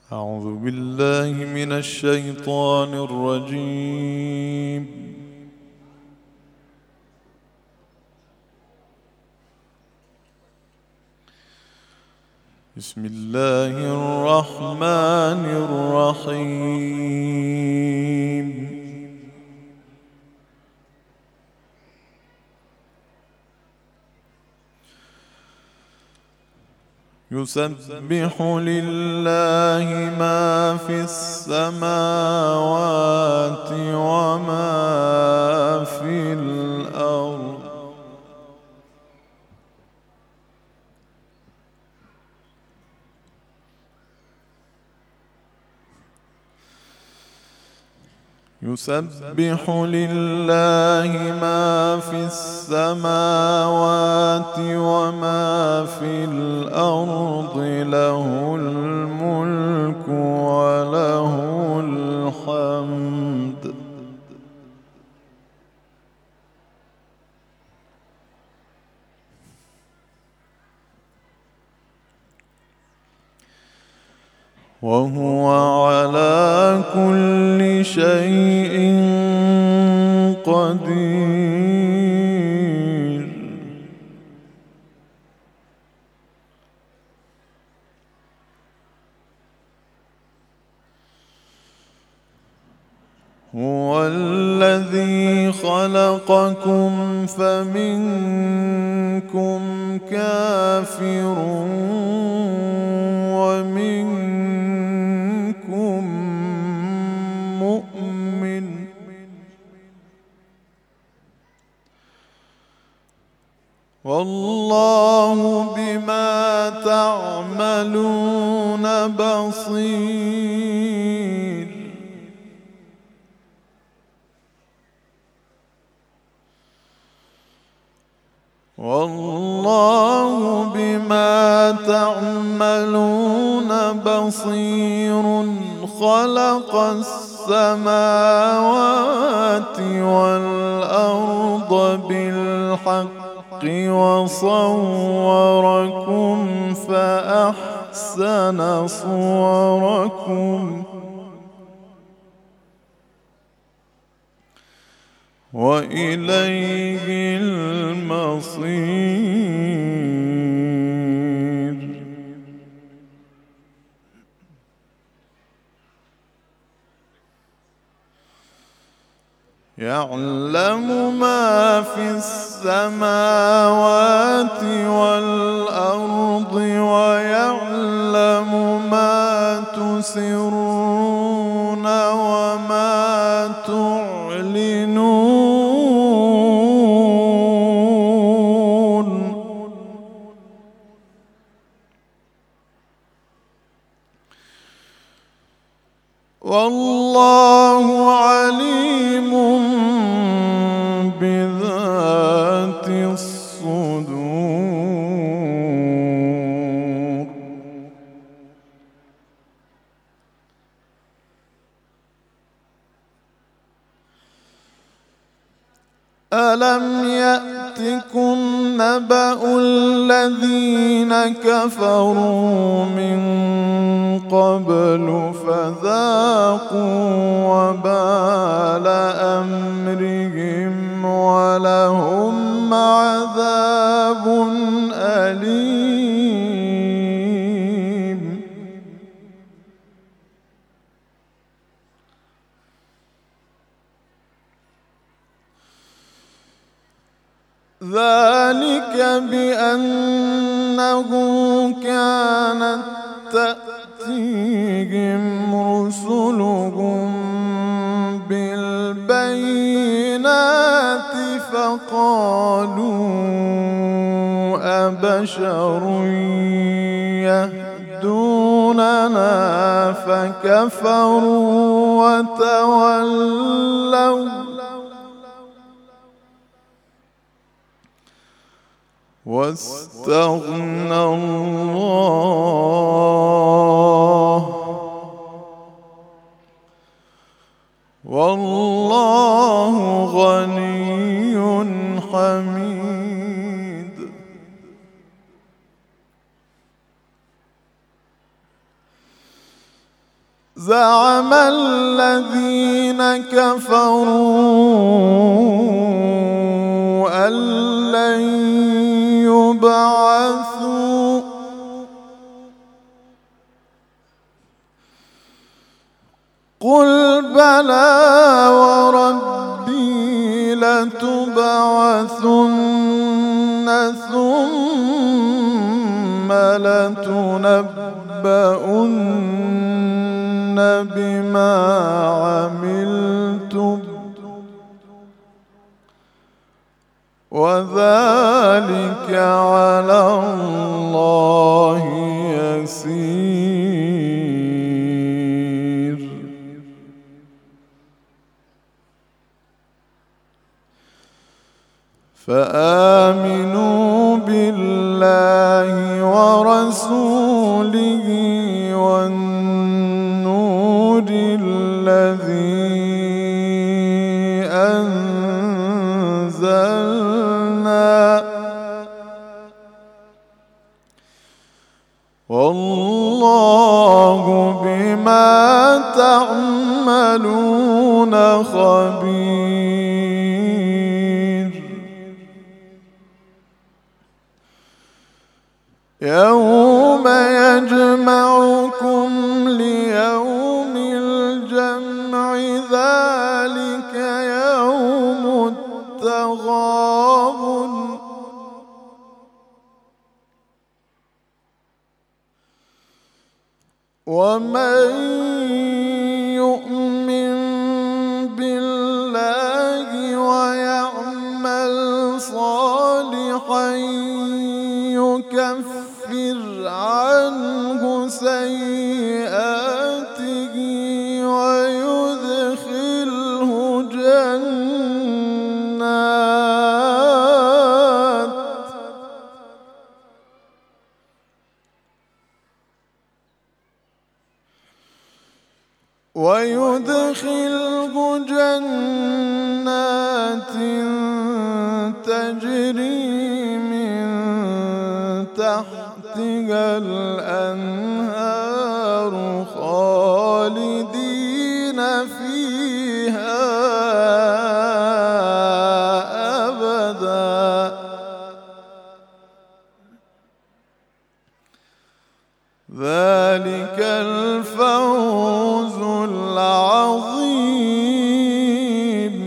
أعوذ بالله من الشيطان الرجيم. بسم الله الرحمن الرحيم. يسبح لله ما في السماوات وما في الأرض. يسبح لله ما في السماوات وما في الأرض، له الملك وله الحمد. وهو على كل شيء قدير. هو الذي خلقكم فمنكم كافر ومنكم مؤمن، والله بما تعملون بصير. والله بما تعملون بصير. خلق السماوات والأرض بالحق وصوركم فأحسن صوركم، وإليه المصير. يعلم ما في السماوات والأرض، ويعلم ما تسرون وما تعلنون. والله عليم بذات الصدور. ألم يأتكم نبأ الذين كفروا من قبل فذاقوا وبال أمرهم ولهم عذاب أليم. ذلك بأنه كانت تأتيهم رسلهم بالبينات فقالوا أبشر يهدوننا فكفروا وتولوا واستغنى الله، والله غني حميد. زعم الذين كفروا أن لن يبعثوا قل بلى وربي لتبعثن ثم لتنبؤن بما عملتم وذلك على الله يسير. فآمنوا بالله ورسوله والنور الذي أنزلنا والله بما تعملون خبير. يوم يجمعكم ليوم الجمع ذلك يوم التغابن ومن يؤمن بالله ويعمل صالحا يكفر عنه سيئاته ويدخله جنات تجري من تحتها الأنهار خالدين فيها أبدا ذلك الفوز العظيم.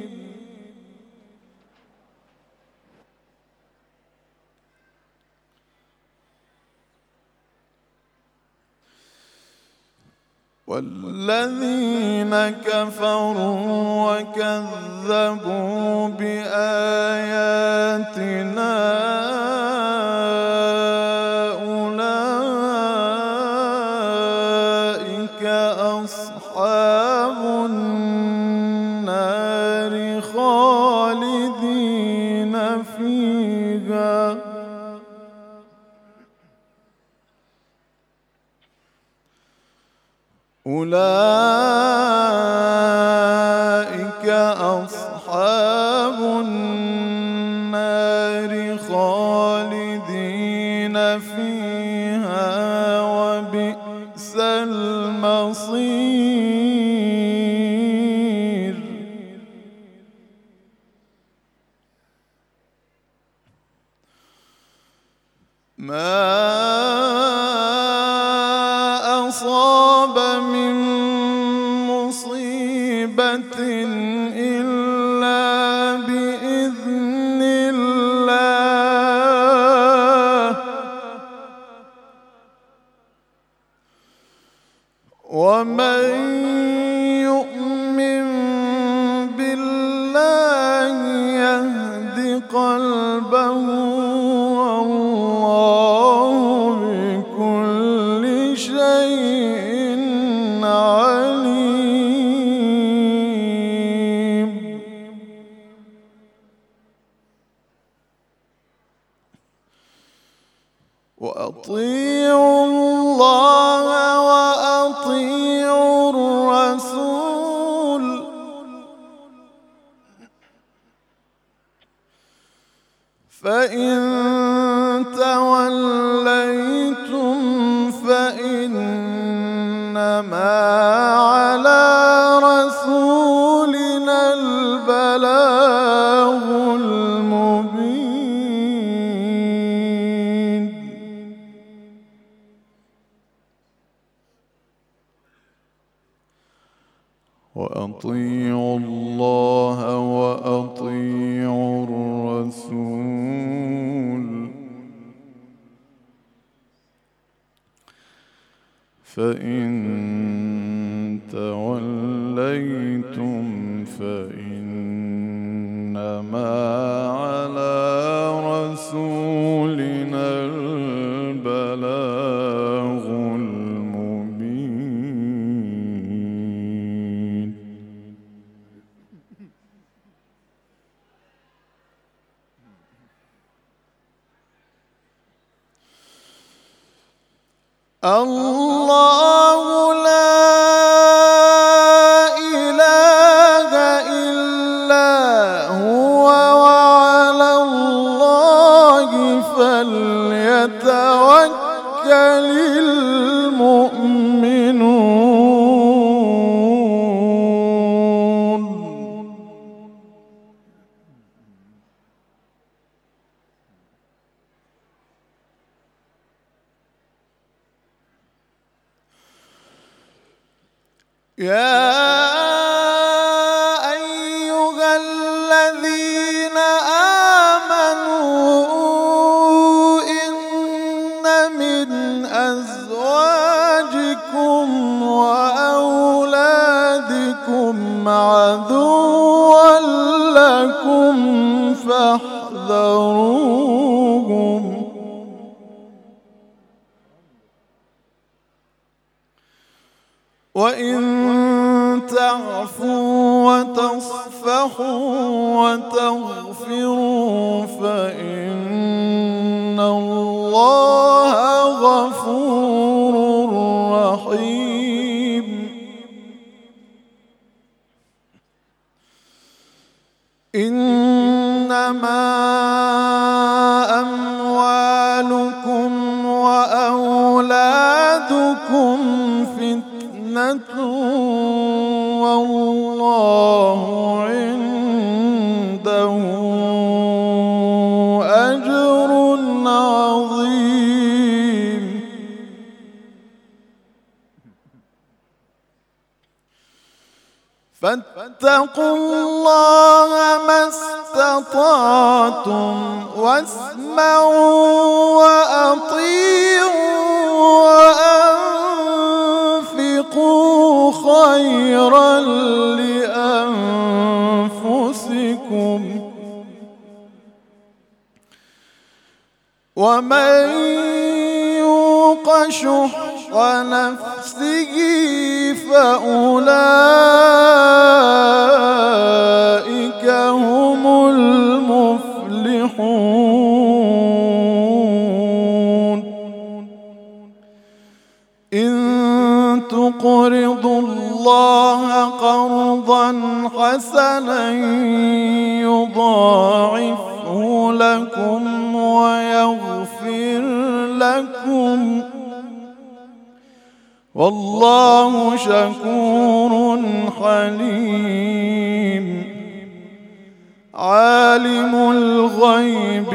والذين كفروا وكذبوا بآياتنا أولئك أصحاب النار خالدين فيها أولئك أصحاب النار خالدين فيها وبئس المصير. ما أصاب من مصيبة إلا بإذن الله ومن يؤمن بالله يهد قلبه والله بكل شيء عليم. وأطيعوا الله وأطيعوا الرسول فإن توليتم فإنما إنما على رسولنا البلاغ المبين وأطيعوا الله وأطيعوا الرسول فإن توليتم فإنما على رسولنا البلاغ المبين الله لا إله إلا هو وعلى الله فليتوكل المؤمنون يا أيها الذين آمنوا إن من أزواجكم وأولادكم عدوا لكم فاحذروهم وإن تعفوا وتصفحوا وتغفروا فإن الله غفور رحيم إنما أموالكم وأولادكم فتنة والله عنده أجر عظيم فاتقوا الله ما استطعتم واسمعوا وأطيعوا وأنفقوا خيرا لأنفسكم ومن يوق شح نفسه فأولئك هم المفلحون إن تقرضوا الله قرضا حسنا يضاعفه لكم ويغفر لكم والله شكور حليم عالم الغيب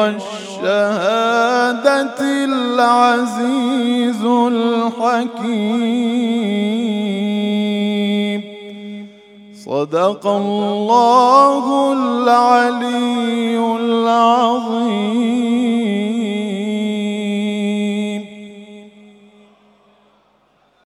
والشهادة العزيز الحكيم صدق الله العلي العظيم.